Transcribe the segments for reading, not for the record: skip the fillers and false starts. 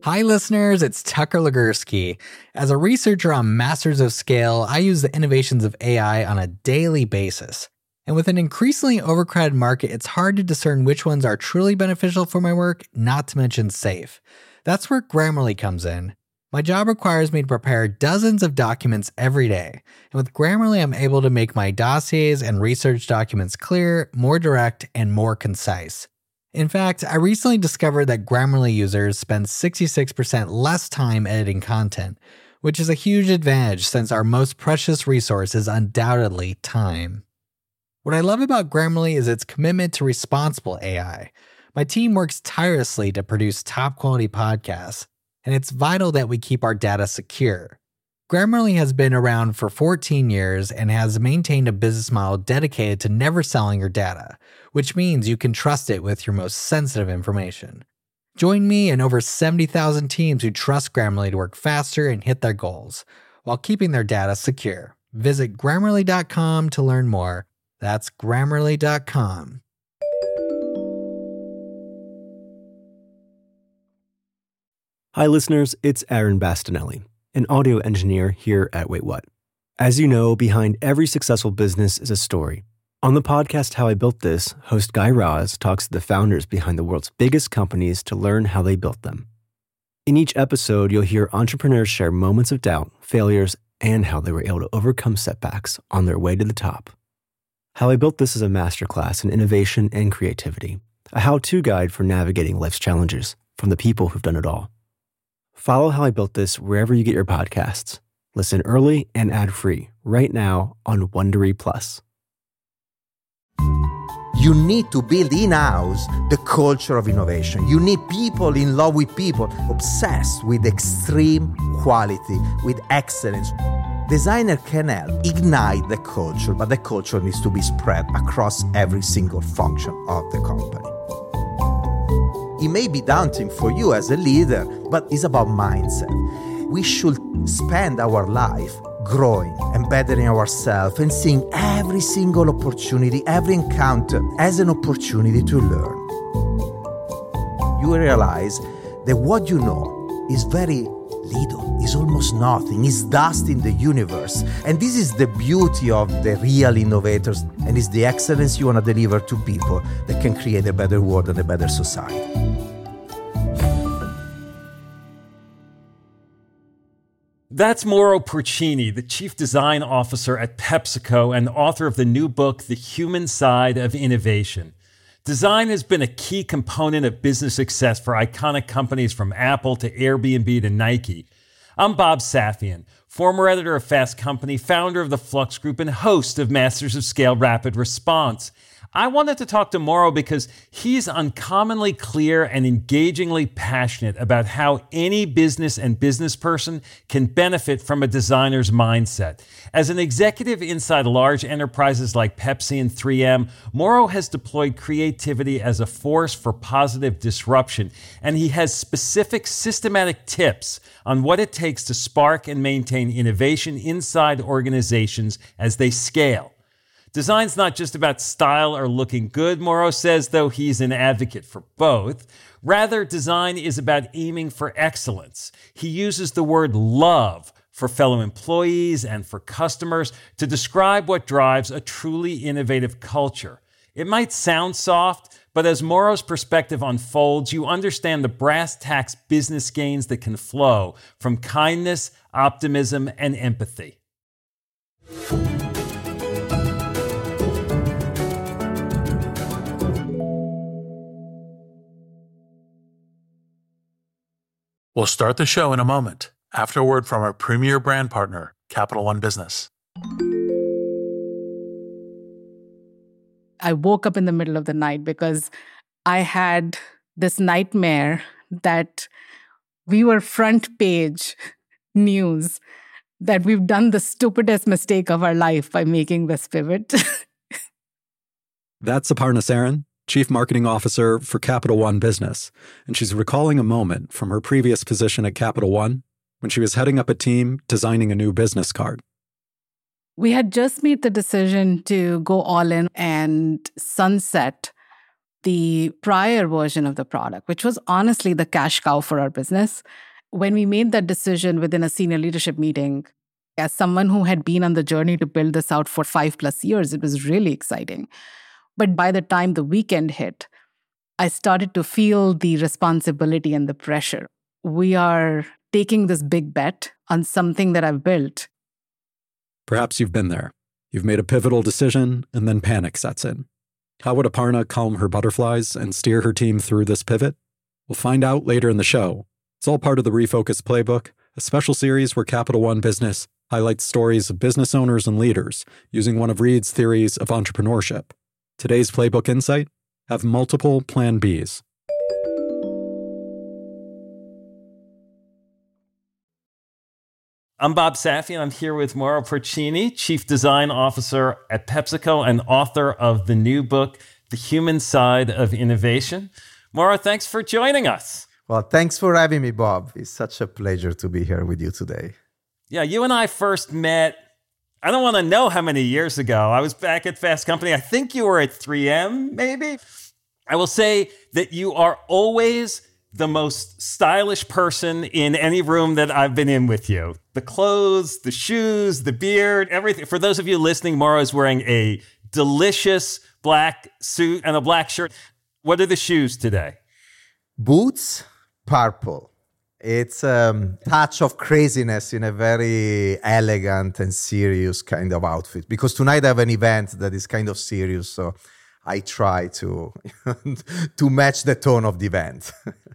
Hi, listeners. It's Tucker Legursky. As a researcher on Masters of Scale, I use the innovations of AI on a daily basis. And with an increasingly overcrowded market, it's hard to discern which ones are truly beneficial for my work, not to mention safe. That's where Grammarly comes in. My job requires me to prepare dozens of documents every day. And with Grammarly, I'm able to make my dossiers and research documents clear, more direct, and more concise. In fact, I recently discovered that Grammarly users spend 66% less time editing content, which is a huge advantage since our most precious resource is undoubtedly time. What I love about Grammarly is its commitment to responsible AI. My team works tirelessly to produce top-quality podcasts, and it's vital that we keep our data secure. Grammarly has been around for 14 years and has maintained a business model dedicated to never selling your data, which means you can trust it with your most sensitive information. Join me and over 70,000 teams who trust Grammarly to work faster and hit their goals, while keeping their data secure. Visit Grammarly.com to learn more. That's Grammarly.com. Hi, listeners. It's Aaron Bastinelli, an audio engineer here at Wait What. As you know, behind every successful business is a story. On the podcast How I Built This, host Guy Raz talks to the founders behind the world's biggest companies to learn how they built them. In each episode, you'll hear entrepreneurs share moments of doubt, failures, and how they were able to overcome setbacks on their way to the top. How I Built This is a masterclass in innovation and creativity, a how-to guide for navigating life's challenges from the people who've done it all. Follow How I Built This wherever you get your podcasts. Listen early and ad-free right now on Wondery Plus. You need to build in-house the culture of innovation. You need people in love with people, obsessed with extreme quality, with excellence. Designer can help ignite the culture, but the culture needs to be spread across every single function of the company. It may be daunting for you as a leader, but it's about mindset. We should spend our life growing and bettering ourselves and seeing every single opportunity, every encounter as an opportunity to learn. You realize that what you know is very little, is almost nothing, is dust in the universe. And this is the beauty of the real innovators, and it's the excellence you want to deliver to people that can create a better world and a better society. That's Mauro Porcini, the Chief Design Officer at PepsiCo and author of the new book, The Human Side of Innovation. Design has been a key component of business success for iconic companies from Apple to Airbnb to Nike. I'm Bob Safian, former editor of Fast Company, founder of the Flux Group, and host of Masters of Scale Rapid Response. I wanted to talk to Mauro because he's uncommonly clear and engagingly passionate about how any business and business person can benefit from a designer's mindset. As an executive inside large enterprises like Pepsi and 3M, Mauro has deployed creativity as a force for positive disruption, and he has specific systematic tips on what it takes to spark and maintain innovation inside organizations as they scale. Design's not just about style or looking good, Mauro says, though he's an advocate for both. Rather, design is about aiming for excellence. He uses the word love for fellow employees and for customers to describe what drives a truly innovative culture. It might sound soft, but as Mauro's perspective unfolds, you understand the brass tacks business gains that can flow from kindness, optimism, and empathy. We'll start the show in a moment, after a word from our premier brand partner, Capital One Business. I woke up in the middle of the night because I had this nightmare that we were front page news, that we've done the stupidest mistake of our life by making this pivot. That's Aparna Saran, Chief Marketing Officer for Capital One Business, and she's recalling a moment from her previous position at Capital One when she was heading up a team designing a new business card. We had just made the decision to go all in and sunset the prior version of the product, which was honestly the cash cow for our business. When we made that decision within a senior leadership meeting, as someone who had been on the journey to build this out for 5+ years, it was really exciting. But by the time the weekend hit, I started to feel the responsibility and the pressure. We are taking this big bet on something that I've built. Perhaps you've been there. You've made a pivotal decision, and then panic sets in. How would Aparna calm her butterflies and steer her team through this pivot? We'll find out later in the show. It's all part of the Refocus Playbook, a special series where Capital One Business highlights stories of business owners and leaders using one of Reid's theories of entrepreneurship. Today's Playbook Insight: have multiple Plan Bs. I'm Bob Safi, and I'm here with Mauro Porcini, Chief Design Officer at PepsiCo and author of the new book, The Human Side of Innovation. Mauro, thanks for joining us. Well, thanks for having me, Bob. It's such a pleasure to be here with you today. Yeah, you and I first met, I don't want to know how many years ago. I was back at Fast Company. I think you were at 3M, maybe. I will say that you are always the most stylish person in any room that I've been in with you. The clothes, the shoes, the beard, everything. For those of you listening, Mauro is wearing a delicious black suit and a black shirt. What are the shoes today? Boots, purple. It's a touch of craziness in a very elegant and serious kind of outfit. Because tonight I have an event that is kind of serious, so I try to to match the tone of the event.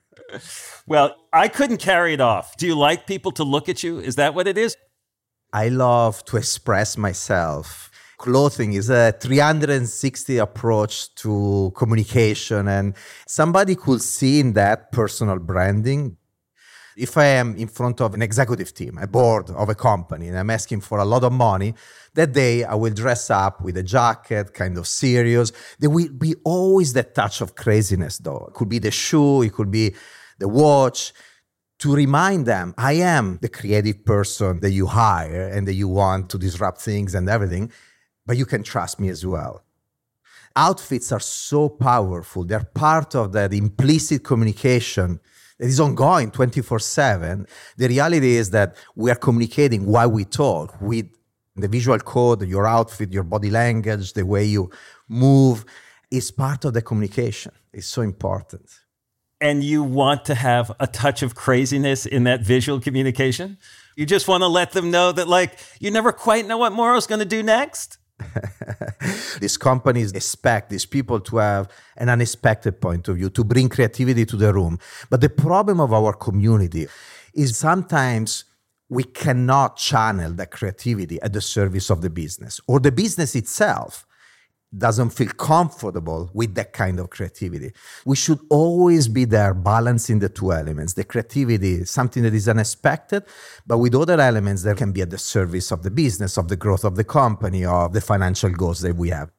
Well, I couldn't carry it off. Do you like people to look at you? Is that what it is? I love to express myself. Clothing is a 360 approach to communication, and somebody could see in that personal branding. If I am in front of an executive team, a board of a company, and I'm asking for a lot of money, that day I will dress up with a jacket, kind of serious. There will be always that touch of craziness, though. It could be the shoe, it could be the watch, to remind them, I am the creative person that you hire and that you want to disrupt things and everything, but you can trust me as well. Outfits are so powerful. They're part of that implicit communication that is ongoing 24/7. The reality is that we are communicating while we talk with the visual code, your outfit, your body language, the way you move is part of the communication. It's so important. And you want to have a touch of craziness in that visual communication? You just want to let them know that, like, you never quite know what Mauro's going to do next? These companies expect these people to have an unexpected point of view, to bring creativity to the room. But the problem of our community is sometimes we cannot channel that creativity at the service of the business, or the business itself doesn't feel comfortable with that kind of creativity. We should always be there balancing the two elements. The creativity is something that is unexpected, but with other elements that can be at the service of the business, of the growth of the company, of the financial goals that we have.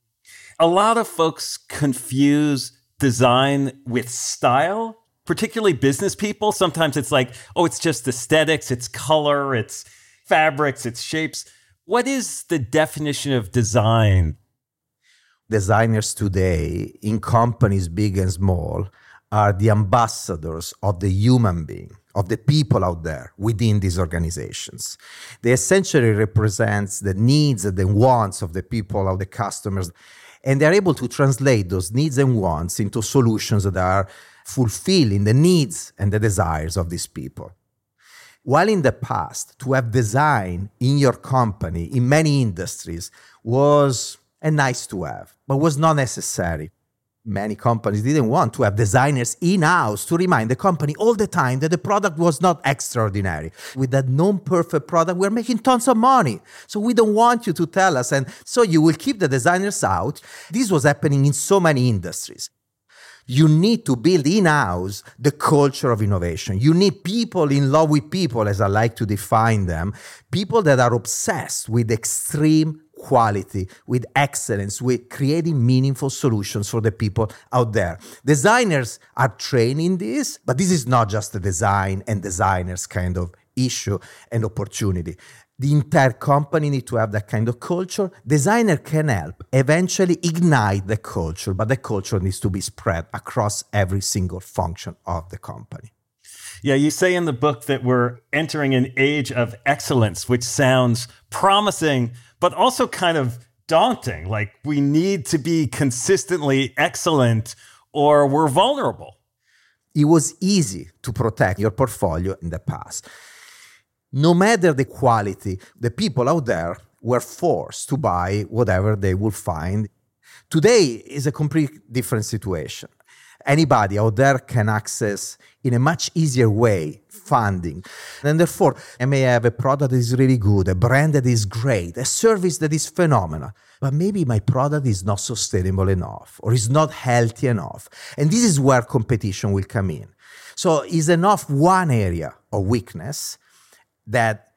A lot of folks confuse design with style, particularly business people. Sometimes it's like, oh, it's just aesthetics, it's color, it's fabrics, it's shapes. What is the definition of design? Designers today, in companies big and small, are the ambassadors of the human being, of the people out there within these organizations. They essentially represent the needs and the wants of the people, of the customers, and they're able to translate those needs and wants into solutions that are fulfilling the needs and the desires of these people. While in the past, to have design in your company, in many industries, was a nice to have, but was not necessary. Many companies didn't want to have designers in-house to remind the company all the time that the product was not extraordinary. With that non-perfect product, we're making tons of money. So we don't want you to tell us, and so you will keep the designers out. This was happening in so many industries. You need to build in-house the culture of innovation. You need people in love with people, as I like to define them, people that are obsessed with extreme quality, with excellence, with creating meaningful solutions for the people out there. Designers are trained in this, but this is not just a design and designers kind of issue and opportunity. The entire company need to have that kind of culture. Designer can help eventually ignite the culture, but the culture needs to be spread across every single function of the company. Yeah, you say in the book that we're entering an age of excellence, which sounds promising, but also kind of daunting. Like we need to be consistently excellent or we're vulnerable. It was easy to protect your portfolio in the past. No matter the quality, the people out there were forced to buy whatever they would find. Today is a completely different situation. Anybody out there can access in a much easier way funding. And therefore, I may have a product that is really good, a brand that is great, a service that is phenomenal. But maybe my product is not sustainable enough or is not healthy enough. And this is where competition will come in. So is enough one area of weakness that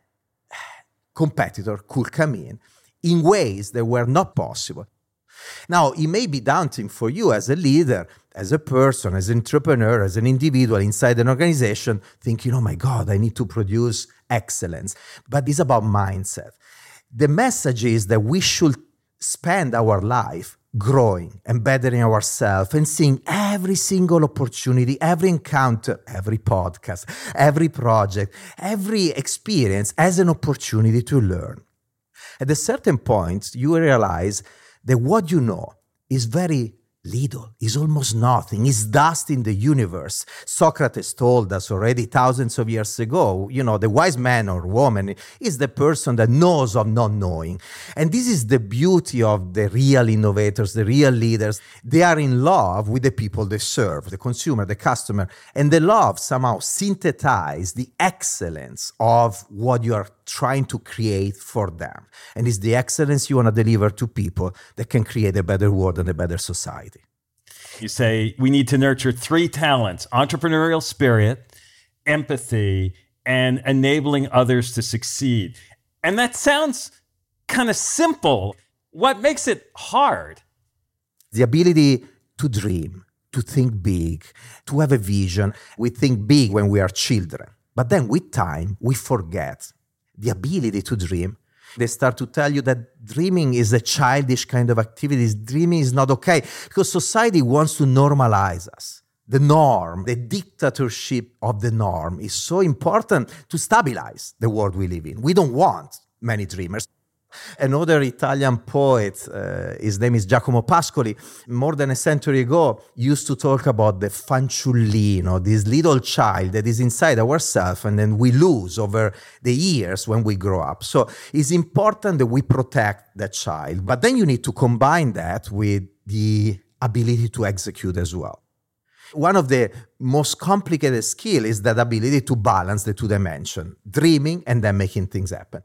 competitor could come in ways that were not possible. Now, it may be daunting for you as a leader, as a person, as an entrepreneur, as an individual inside an organization, thinking, oh my God, I need to produce excellence. But it's about mindset. The message is that we should spend our life growing and bettering ourselves and seeing every single opportunity, every encounter, every podcast, every project, every experience as an opportunity to learn. At a certain point, you realize that what you know is very little, is almost nothing, is dust in the universe. Socrates told us already thousands of years ago, the wise man or woman is the person that knows of not knowing. And this is the beauty of the real innovators, the real leaders. They are in love with the people they serve, the consumer, the customer, and the love somehow synthesize the excellence of what you are trying to create for them. And it's the excellence you want to deliver to people that can create a better world and a better society. You say we need to nurture 3 talents: entrepreneurial spirit, empathy, and enabling others to succeed. And that sounds kind of simple. What makes it hard? The ability to dream, to think big, to have a vision. We think big when we are children, but then with time, we forget the ability to dream. They start to tell you that dreaming is a childish kind of activity. Dreaming is not okay because society wants to normalize us. The norm, the dictatorship of the norm is so important to stabilize the world we live in. We don't want many dreamers. Another Italian poet, his name is Giacomo Pascoli, more than a century ago, used to talk about the fanciullino, this little child that is inside ourselves and then we lose over the years when we grow up. So it's important that we protect that child, but then you need to combine that with the ability to execute as well. One of the most complicated skills is that ability to balance the 2 dimensions, dreaming and then making things happen.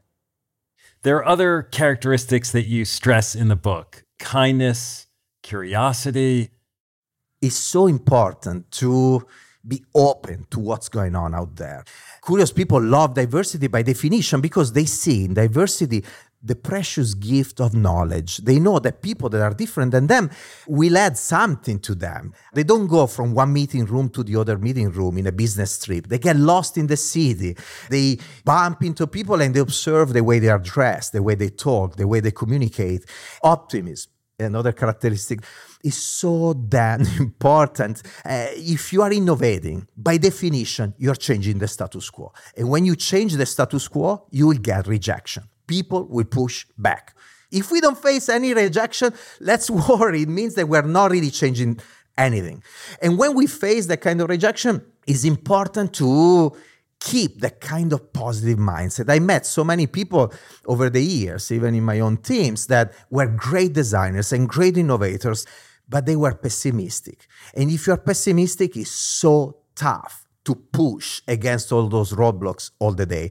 There are other characteristics that you stress in the book: kindness, curiosity. It's so important to be open to what's going on out there. Curious people love diversity by definition because they see in diversity the precious gift of knowledge. They know that people that are different than them will add something to them. They don't go from one meeting room to the other meeting room in a business trip. They get lost in the city. They bump into people and they observe the way they are dressed, the way they talk, the way they communicate. Optimism, another characteristic, is so damn important. If you are innovating, by definition, you're changing the status quo. And when you change the status quo, you will get rejection. People will push back. If we don't face any rejection, let's worry. It means that we're not really changing anything. And when we face that kind of rejection, it's important to keep that kind of positive mindset. I met so many people over the years, even in my own teams, that were great designers and great innovators, but they were pessimistic. And if you're pessimistic, it's so tough to push against all those roadblocks all the day.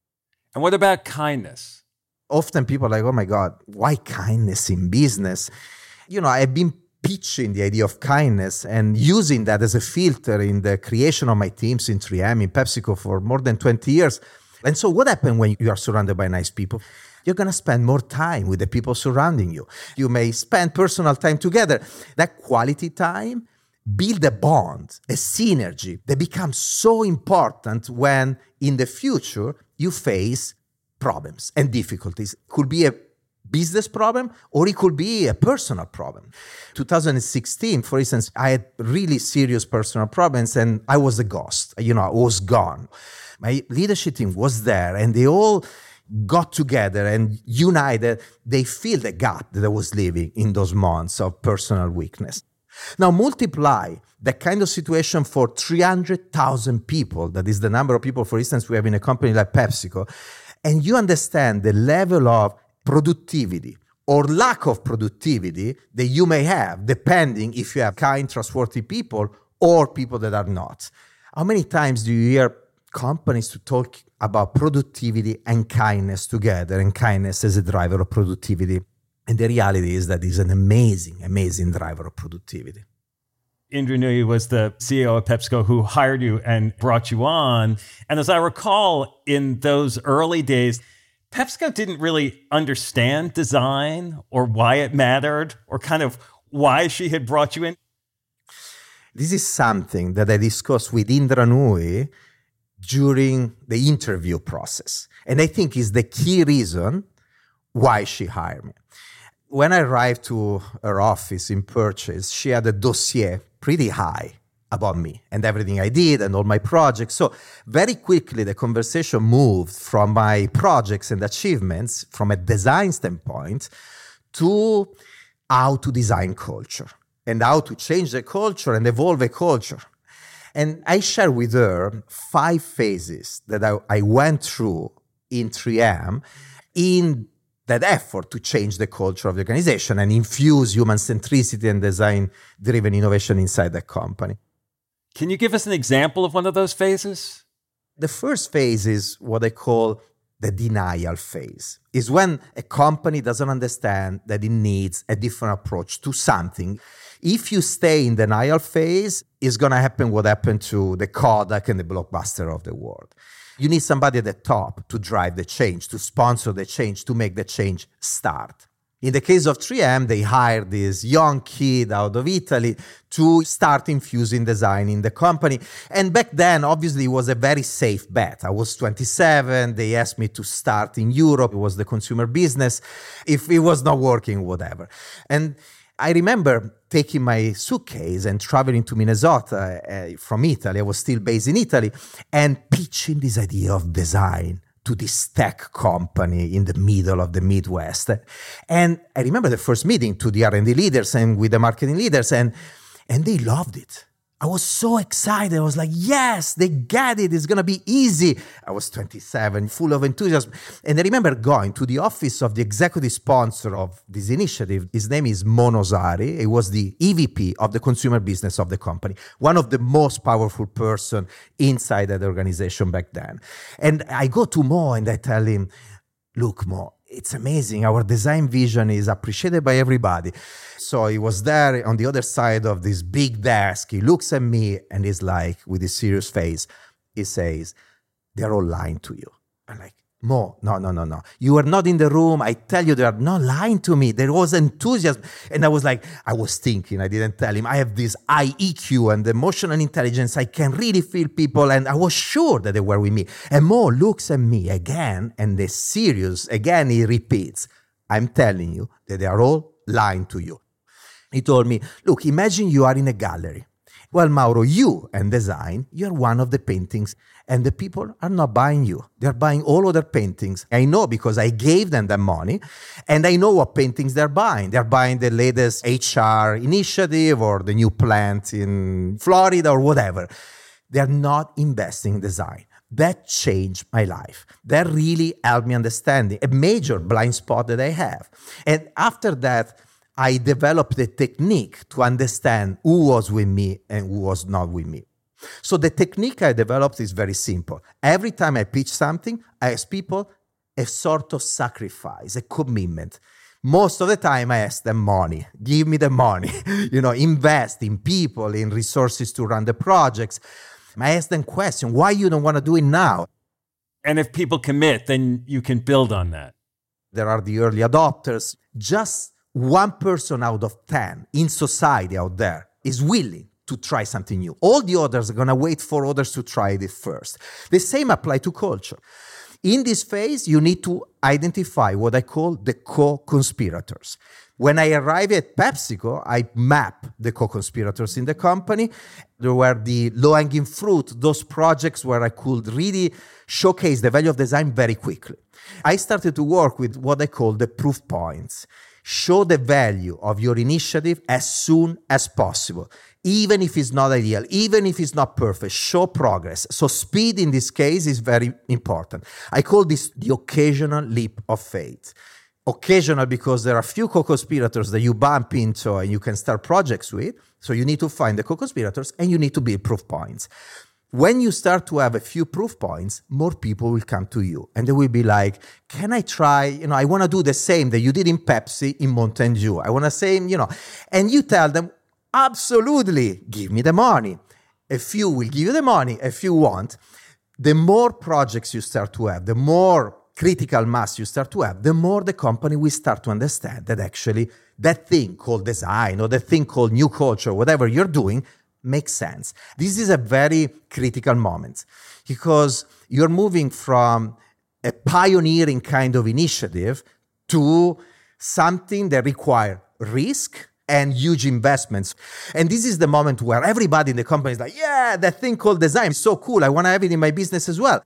And what about kindness? Often people are like, oh my God, why kindness in business? I've been pitching the idea of kindness and using that as a filter in the creation of my teams in 3M, in PepsiCo for more than 20 years. And so what happens when you are surrounded by nice people? You're going to spend more time with the people surrounding you. You may spend personal time together. That quality time build a bond, a synergy that becomes so important when in the future you face problems and difficulties. It could be a business problem or it could be a personal problem. 2016, for instance, I had really serious personal problems and I was a ghost. I was gone. My leadership team was there and they all got together and united. They filled the gap that I was living in those months of personal weakness. Now multiply that kind of situation for 300,000 people. That is the number of people, for instance, we have in a company like PepsiCo. And you understand the level of productivity or lack of productivity that you may have, depending if you have kind, trustworthy people or people that are not. How many times do you hear companies to talk about productivity and kindness together, and kindness as a driver of productivity? And the reality is that it's an amazing, amazing driver of productivity. Indra Nooyi was the CEO of PepsiCo who hired you and brought you on. And as I recall, in those early days, PepsiCo didn't really understand design or why it mattered or kind of why she had brought you in. This is something that I discussed with Indra Nooyi during the interview process. And I think is the key reason why she hired me. When I arrived to her office in purchase, she had a dossier pretty high about me and everything I did and all my projects. So very quickly, the conversation moved from my projects and achievements from a design standpoint to how to design culture and how to change the culture and evolve a culture. And I shared with her 5 phases that I went through in 3M in that effort to change the culture of the organization and infuse human centricity and design-driven innovation inside the company. Can you give us an example of one of those phases? The first phase is what I call the denial phase. Is when a company doesn't understand that it needs a different approach to something. If you stay in denial phase, it's going to happen what happened to the Kodak and the Blockbuster of the world. You need somebody at the top to drive the change, to sponsor the change, to make the change start. In the case of 3M, they hired this young kid out of Italy to start infusing design in the company. And back then, obviously, it was a very safe bet. I was 27. They asked me to start in Europe. It was the consumer business. If it was not working, whatever. And I remember taking my suitcase and traveling to Minnesota from Italy. I was still based in Italy, and pitching this idea of design to this tech company in the middle of the Midwest. And I remember the first meeting to the R&D leaders and with the marketing leaders, and they loved it. I was so excited. I was like, yes, they get it. It's going to be easy. I was 27, full of enthusiasm. And I remember going to the office of the executive sponsor of this initiative. His name is Mo Nosari. He was the EVP of the consumer business of the company, one of the most powerful person inside that organization back then. And I go to Mo and I tell him, look, Mo, it's amazing. Our design vision is appreciated by everybody. So he was there on the other side of this big desk. He looks at me and he's like, with his serious face, he says, they're all lying to you. I'm like, Mo, no. You are not in the room. I tell you, they are not lying to me. There was enthusiasm. And I was thinking, I didn't tell him, I have this high EQ and emotional intelligence. I can really feel people. And I was sure that they were with me. And Mo looks at me again and is serious. Again, he repeats, I'm telling you that they are all lying to you. He told me, look, imagine you are in a gallery. Well, Mauro, you and design, you're one of the paintings, and the people are not buying you. They're buying all other paintings. I know because I gave them the money, and I know what paintings they're buying. They're buying the latest HR initiative or the new plant in Florida or whatever. They're not investing in design. That changed my life. That really helped me understand a major blind spot that I have. And after that, I developed a technique to understand who was with me and who was not with me. So the technique I developed is very simple. Every time I pitch something, I ask people a sort of sacrifice, a commitment. Most of the time, I ask them money. Give me the money. Invest in people, in resources to run the projects. I ask them questions. Why you don't want to do it now? And if people commit, then you can build on that. There are the early adopters. Just one person out of 10 in society out there is willing to try something new. All the others are going to wait for others to try it first. The same applies to culture. In this phase, you need to identify what I call the co-conspirators. When I arrived at PepsiCo, I mapped the co-conspirators in the company. There were the low-hanging fruit, those projects where I could really showcase the value of design very quickly. I started to work with what I call the proof points. Show the value of your initiative as soon as possible, even if it's not ideal, even if it's not perfect. Show progress. So speed in this case is very important. I call this the occasional leap of faith. Occasional because there are few co-conspirators that you bump into and you can start projects with. So you need to find the co-conspirators and you need to build proof points. When you start to have a few proof points, more people will come to you. And they will be like, can I try, I want to do the same that you did in Pepsi in Mountain Dew. I want to say, and you tell them, absolutely, give me the money. A few will give you the money, a few won't. The more projects you start to have, the more critical mass you start to have, the more the company will start to understand that actually that thing called design or that thing called new culture, whatever you're doing, makes sense. This is a very critical moment because you're moving from a pioneering kind of initiative to something that requires risk and huge investments. And this is the moment where everybody in the company is like, yeah, that thing called design is so cool. I want to have it in my business as well.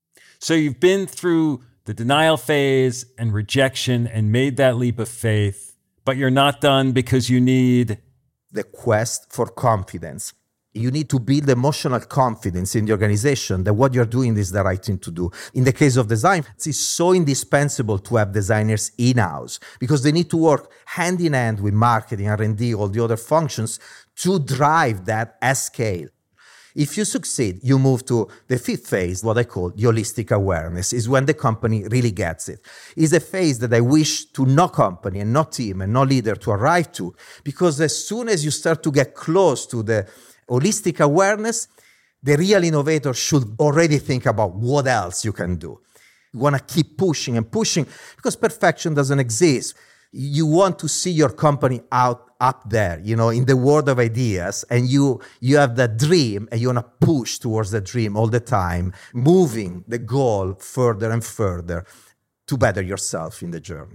So you've been through the denial phase and rejection and made that leap of faith, but you're not done because you need the quest for confidence. You need to build emotional confidence in the organization that what you're doing is the right thing to do. In the case of design, it's so indispensable to have designers in-house because they need to work hand in hand with marketing, R&D, all the other functions to drive that at scale. If you succeed, you move to the fifth phase, what I call the holistic awareness, is when the company really gets it. It's a phase that I wish to no company and no team and no leader to arrive to, because as soon as you start to get close to the holistic awareness, the real innovator should already think about what else you can do. You want to keep pushing and pushing because perfection doesn't exist. You want to see your company up there, in the world of ideas, and you have that dream and you want to push towards the dream all the time, moving the goal further and further to better yourself in the journey.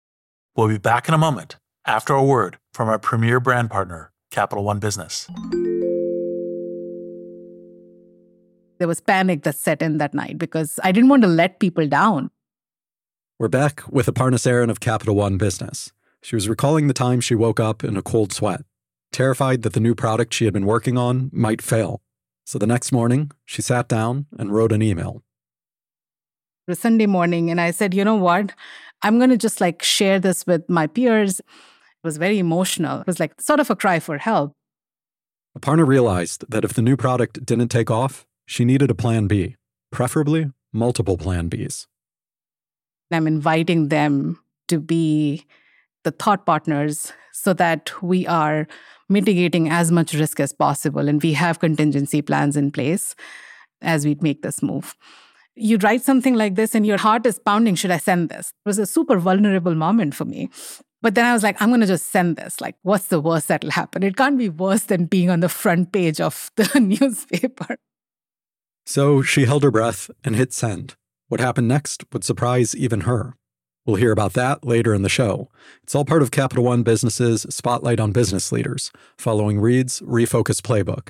We'll be back in a moment after a word from our premier brand partner, Capital One Business. There was panic that set in that night because I didn't want to let people down. We're back with Aparna Saran of Capital One Business. She was recalling the time she woke up in a cold sweat, terrified that the new product she had been working on might fail. So the next morning, she sat down and wrote an email. It was Sunday morning, and I said, you know what? I'm going to just share this with my peers. It was very emotional. It was sort of a cry for help. Aparna realized that if the new product didn't take off, she needed a plan B, preferably multiple plan Bs. I'm inviting them to be the thought partners so that we are mitigating as much risk as possible and we have contingency plans in place as we make this move. You write something like this and your heart is pounding, should I send this? It was a super vulnerable moment for me. But then I was like, I'm going to just send this. What's the worst that'll happen? It can't be worse than being on the front page of the newspaper. So she held her breath and hit send. What happened next would surprise even her. We'll hear about that later in the show. It's all part of Capital One Business's Spotlight on Business Leaders, following Reed's Refocus Playbook.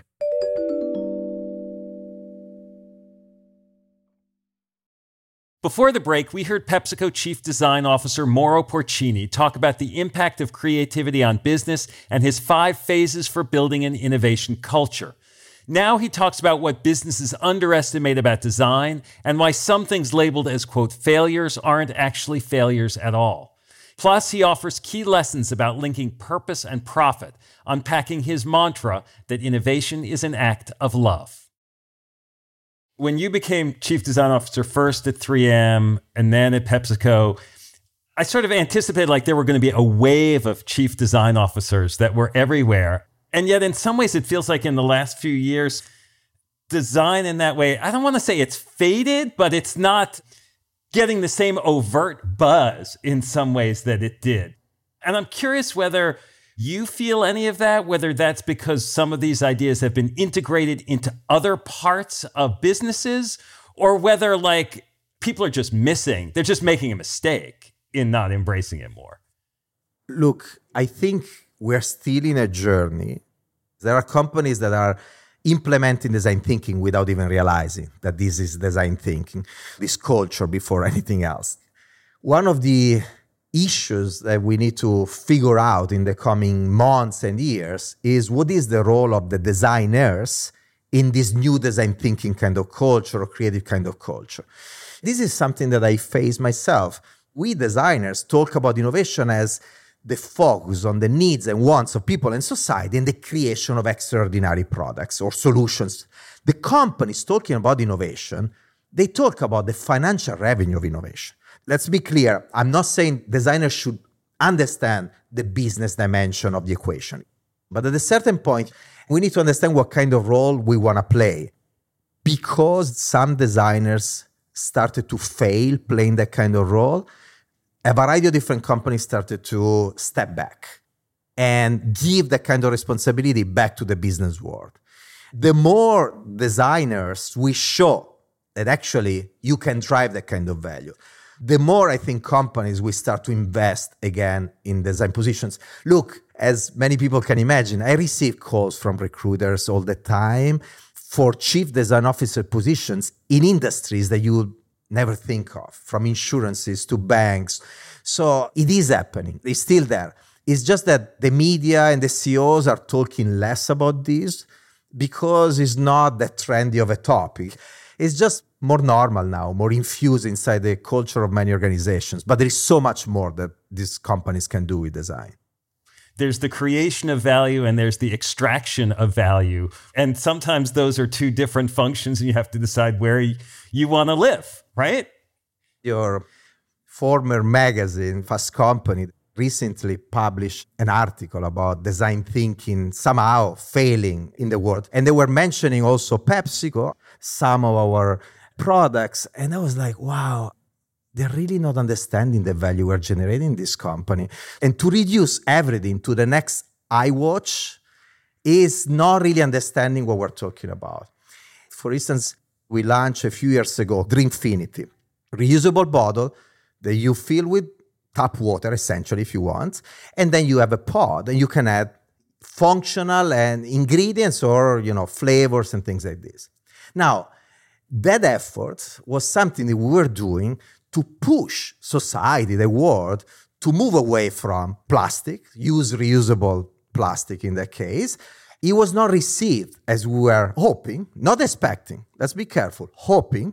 Before the break, we heard PepsiCo Chief Design Officer Mauro Porcini talk about the impact of creativity on business and his 5 phases for building an innovation culture. Now he talks about what businesses underestimate about design and why some things labeled as, quote, failures aren't actually failures at all. Plus, he offers key lessons about linking purpose and profit, unpacking his mantra that innovation is an act of love. When you became Chief Design Officer first at 3M and then at PepsiCo, I sort of anticipated there were going to be a wave of Chief Design Officers that were everywhere. And yet, in some ways, it feels like in the last few years, design in that way, I don't want to say it's faded, but it's not getting the same overt buzz in some ways that it did. And I'm curious whether you feel any of that, whether that's because some of these ideas have been integrated into other parts of businesses, or whether people are just missing. They're just making a mistake in not embracing it more. Look, I think we're still in a journey. There are companies that are implementing design thinking without even realizing that this is design thinking, this culture before anything else. One of the issues that we need to figure out in the coming months and years is what is the role of the designers in this new design thinking kind of culture or creative kind of culture. This is something that I face myself. We designers talk about innovation as the focus on the needs and wants of people and society and the creation of extraordinary products or solutions. The companies talking about innovation, they talk about the financial revenue of innovation. Let's be clear. I'm not saying designers should understand the business dimension of the equation. But at a certain point, we need to understand what kind of role we want to play. Because some designers started to fail playing that kind of role, a variety of different companies started to step back and give that kind of responsibility back to the business world. The more designers we show that actually you can drive that kind of value, the more I think companies will start to invest again in design positions. Look, as many people can imagine, I receive calls from recruiters all the time for chief design officer positions in industries that you would never think of, from insurances to banks. So it is happening. It's still there. It's just that the media and the CEOs are talking less about this because it's not that trendy of a topic. It's just more normal now, more infused inside the culture of many organizations. But there is so much more that these companies can do with design. There's the creation of value and there's the extraction of value. And sometimes those are two different functions and you have to decide where you want to live, right? Your former magazine, Fast Company, recently published an article about design thinking somehow failing in the world. And they were mentioning also PepsiCo, some of our products. And I was like, wow, they're really not understanding the value we're generating in this company. And to reduce everything to the next iWatch is not really understanding what we're talking about. For instance, we launched a few years ago Dreamfinity, reusable bottle that you fill with tap water, essentially, if you want. And then you have a pod and you can add functional and ingredients or, flavors and things like this. Now, that effort was something that we were doing to push society, the world, to move away from plastic, use reusable plastic in that case. It was not received as we were hoping, not expecting, let's be careful, hoping,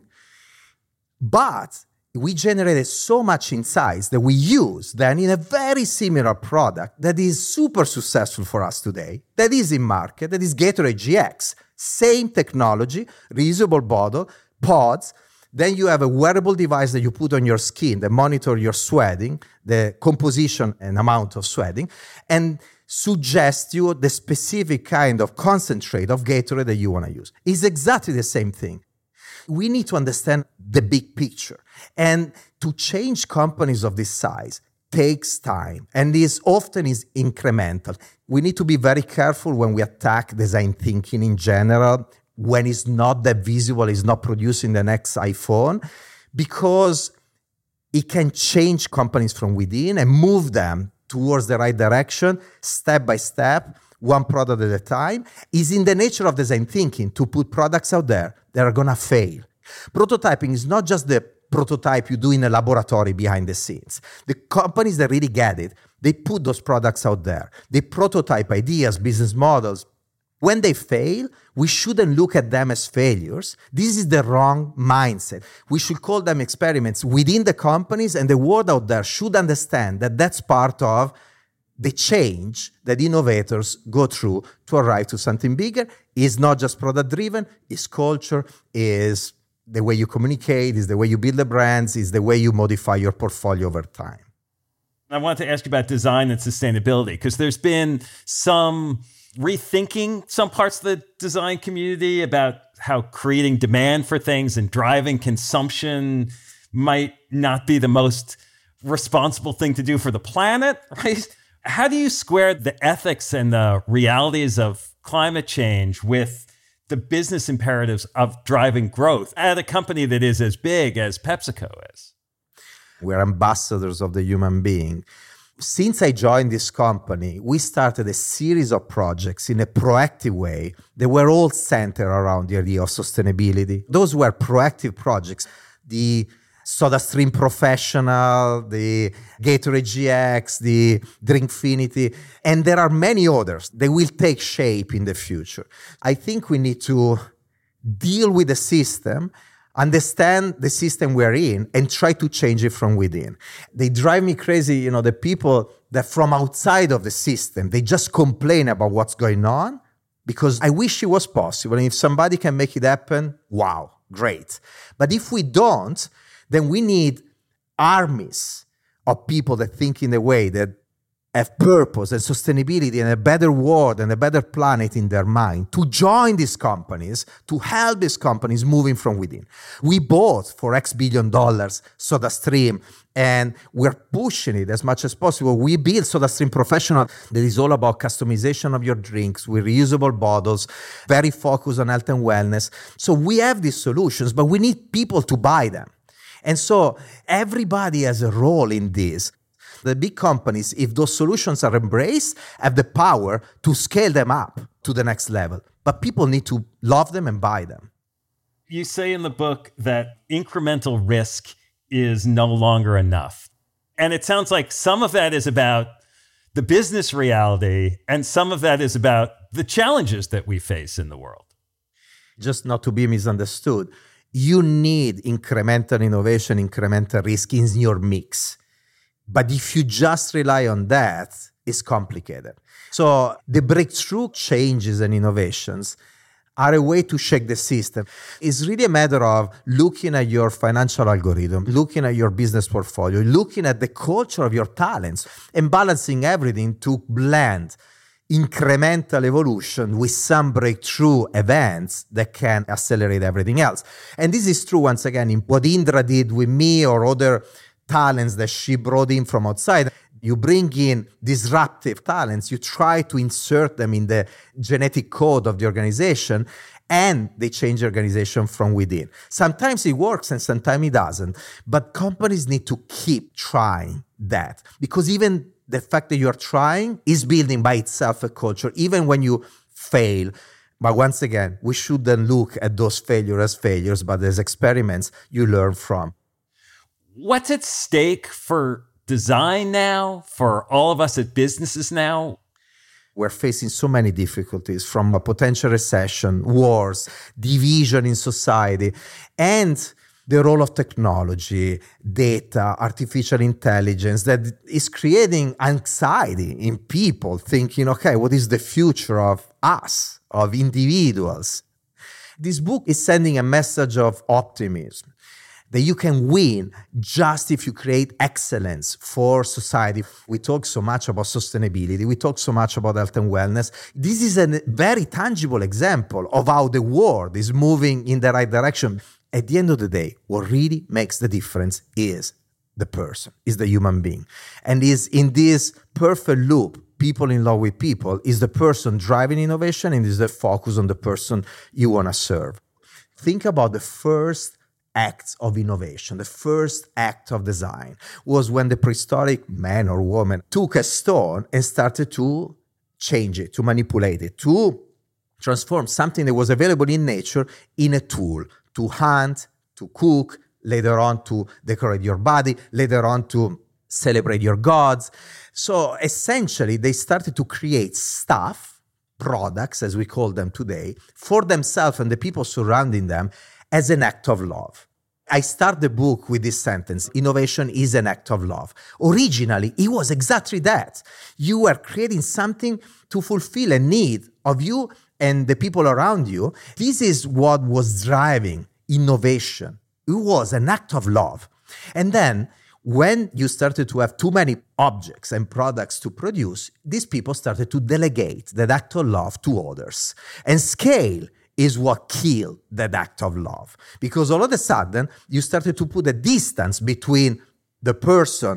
but we generated so much insights that we use then in a very similar product that is super successful for us today, that is in market, that is Gatorade GX. Same technology, reusable bottle, pods. Then you have a wearable device that you put on your skin that monitor your sweating, the composition and amount of sweating, and suggest you the specific kind of concentrate of Gatorade that you want to use. It's exactly the same thing. We need to understand the big picture. And to change companies of this size takes time. And this often is incremental. We need to be very careful when we attack design thinking in general, when it's not that visible, it's not producing the next iPhone, because it can change companies from within and move them towards the right direction, step by step, one product at a time. Is in the nature of design thinking to put products out there that are going to fail. Prototyping is not just the prototype you do in a laboratory behind the scenes. The companies that really get it, they put those products out there. They prototype ideas, business models. When they fail, we shouldn't look at them as failures. This is the wrong mindset. We should call them experiments within the companies, and the world out there should understand that that's part of the change that innovators go through to arrive to something bigger. Is not just product driven, it's culture, is the way you communicate, is the way you build the brands, is the way you modify your portfolio over time. I wanted to ask you about design and sustainability, because there's been some rethinking some parts of the design community about how creating demand for things and driving consumption might not be the most responsible thing to do for the planet, right? How do you square the ethics and the realities of climate change with the business imperatives of driving growth at a company that is as big as PepsiCo is? We're ambassadors of the human being. Since I joined this company, we started a series of projects in a proactive way. They were all centered around the idea of sustainability. Those were proactive projects. The SodaStream Professional, the Gatorade GX, the Drinkfinity, and there are many others. They will take shape in the future. I think we need to deal with the system, understand the system we're in, and try to change it from within. They drive me crazy, the people that from outside of the system, they just complain about what's going on, because I wish it was possible. And if somebody can make it happen, wow, great. But if we don't, then we need armies of people that think in a way that have purpose and sustainability and a better world and a better planet in their mind to join these companies, to help these companies moving from within. We bought for X billion SodaStream, and we're pushing it as much as possible. We built SodaStream Professional that is all about customization of your drinks with reusable bottles, very focused on health and wellness. So we have these solutions, but we need people to buy them. And so everybody has a role in this. The big companies, if those solutions are embraced, have the power to scale them up to the next level. But people need to love them and buy them. You say in the book that incremental risk is no longer enough. And it sounds like some of that is about the business reality, and some of that is about the challenges that we face in the world. Just not to be misunderstood, you need incremental innovation, incremental risk in your mix. But if you just rely on that, it's complicated. So the breakthrough changes and innovations are a way to shake the system. It's really a matter of looking at your financial algorithm, looking at your business portfolio, looking at the culture of your talents, and balancing everything to blend incremental evolution with some breakthrough events that can accelerate everything else. And this is true, once again, in what Indra did with me or other talents that she brought in from outside. You bring in disruptive talents, you try to insert them in the genetic code of the organization, and they change the organization from within. Sometimes it works and sometimes it doesn't. But companies need to keep trying that, because even the fact that you're trying is building by itself a culture, even when you fail. But once again, we shouldn't look at those failures as failures, but as experiments you learn from. What's at stake for design now, for all of us at businesses now? We're facing so many difficulties, from a potential recession, wars, division in society, and the role of technology, data, artificial intelligence that is creating anxiety in people, thinking, okay, what is the future of us, of individuals? This book is sending a message of optimism, that you can win just if you create excellence for society. We talk so much about sustainability. We talk so much about health and wellness. This is a very tangible example of how the world is moving in the right direction. At the end of the day, what really makes the difference is the person, is the human being. And is in this perfect loop, people in love with people, is the person driving innovation, and is the focus on the person you want to serve. Think about the first acts of innovation. The first act of design was when the prehistoric man or woman took a stone and started to change it, to manipulate it, to transform something that was available in nature in a tool, to hunt, to cook, later on to decorate your body, later on to celebrate your gods. So essentially, they started to create stuff, products, as we call them today, for themselves and the people surrounding them, as an act of love. I start the book with this sentence: innovation is an act of love. Originally, it was exactly that. You were creating something to fulfill a need of you and the people around you. This is what was driving innovation. It was an act of love. And then, when you started to have too many objects and products to produce, these people started to delegate that act of love to others. And scale is what killed that act of love. Because all of a sudden, you started to put a distance between the person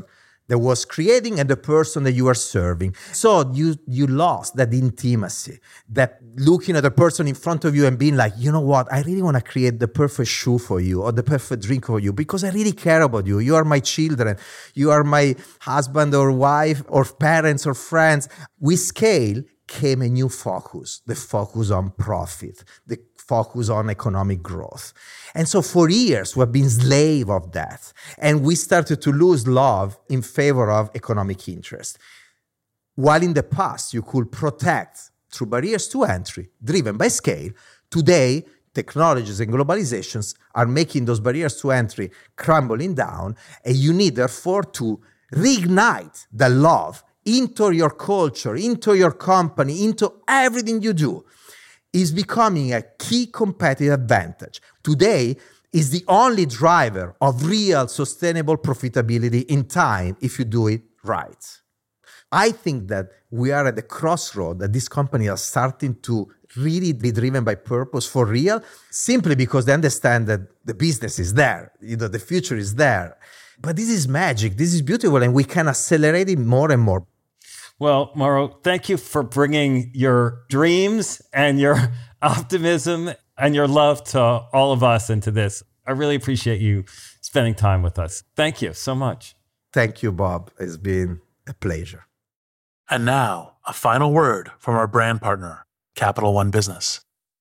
that was creating and the person that you are serving. So you lost that intimacy, that looking at the person in front of you and being like, you know what, I really want to create the perfect shoe for you or the perfect drink for you because I really care about you. You are my children. You are my husband or wife or parents or friends. With scale came a new focus, the focus on profit, the focus on economic growth. And so for years, we've been slave of that. And we started to lose love in favor of economic interest. While in the past, you could protect through barriers to entry, driven by scale, today, technologies and globalizations are making those barriers to entry crumbling down. And you need, therefore, to reignite the love into your culture, into your company, into everything you do. Is becoming a key competitive advantage. Today is the only driver of real sustainable profitability in time if you do it right. I think that we are at the crossroad that these companies are starting to really be driven by purpose for real, simply because they understand that the business is there, the future is there. But this is magic, this is beautiful, and we can accelerate it more and more. Well, Mauro, thank you for bringing your dreams and your optimism and your love to all of us into this. I really appreciate you spending time with us. Thank you so much. Thank you, Bob. It's been a pleasure. And now, a final word from our brand partner, Capital One Business.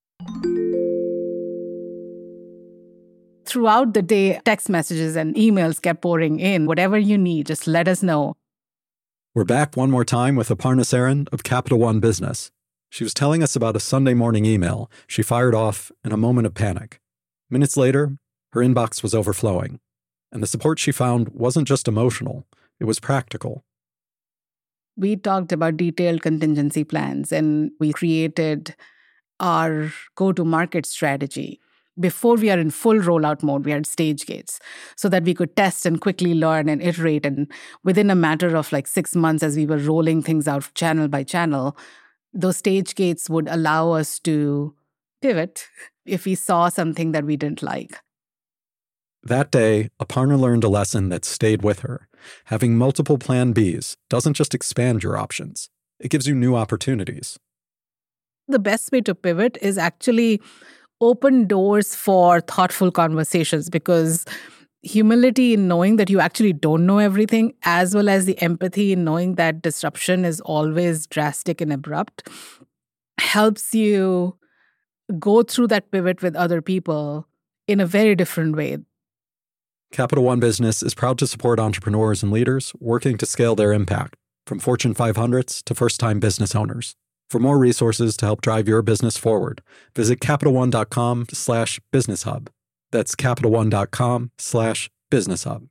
Throughout the day, text messages and emails kept pouring in. Whatever you need, just let us know. We're back one more time with Aparna Saran of Capital One Business. She was telling us about a Sunday morning email she fired off in a moment of panic. Minutes later, her inbox was overflowing, and the support she found wasn't just emotional, it was practical. We talked about detailed contingency plans, and we created our go-to-market strategy. Before we are in full rollout mode, we had stage gates so that we could test and quickly learn and iterate. And within a matter of 6 months, as we were rolling things out channel by channel, those stage gates would allow us to pivot if we saw something that we didn't like. That day, Aparna learned a lesson that stayed with her. Having multiple plan Bs doesn't just expand your options, it gives you new opportunities. The best way to pivot is actually open doors for thoughtful conversations, because humility in knowing that you actually don't know everything, as well as the empathy in knowing that disruption is always drastic and abrupt, helps you go through that pivot with other people in a very different way. Capital One Business is proud to support entrepreneurs and leaders working to scale their impact, from Fortune 500s to first-time business owners. For more resources to help drive your business forward, visit CapitalOne.com/BusinessHub. That's CapitalOne.com/BusinessHub.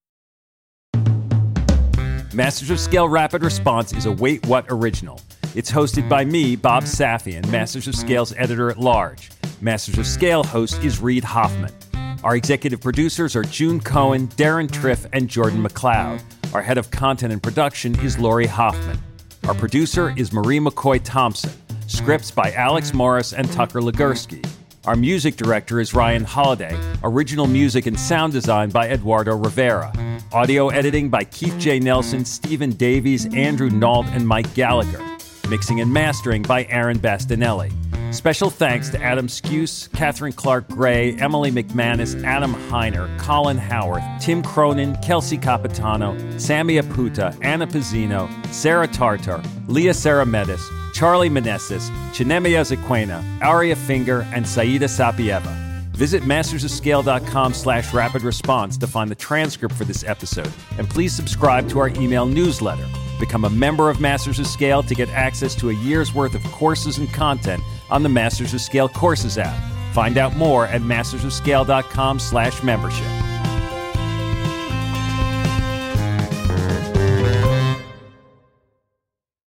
Masters of Scale Rapid Response is a Wait What original. It's hosted by me, Bob Safian, Masters of Scale's editor-at-large. Masters of Scale host is Reid Hoffman. Our executive producers are June Cohen, Darren Triff, and Jordan McLeod. Our head of content and production is Lori Hoffman. Our producer is Marie McCoy Thompson. Scripts by Alex Morris and Tucker Legursky. Our music director is Ryan Holiday. Original music and sound design by Eduardo Rivera. Audio editing by Keith J. Nelson, Stephen Davies, Andrew Nault, and Mike Gallagher. Mixing and mastering by Aaron Bastinelli. Special thanks to Adam Skuse, Catherine Clark Gray, Emily McManus, Adam Heiner, Colin Howarth, Tim Cronin, Kelsey Capitano, Sammy Aputa, Anna Pizzino, Sarah Tartar, Leah Saramedis, Charlie Meneses, Chinemia Zequena, Aria Finger, and Saida Sapieva. Visit mastersofscale.com/rapid response to find the transcript for this episode, and please subscribe to our email newsletter. Become a member of Masters of Scale to get access to a year's worth of courses and content on the Masters of Scale Courses app. Find out more at mastersofscale.com/membership.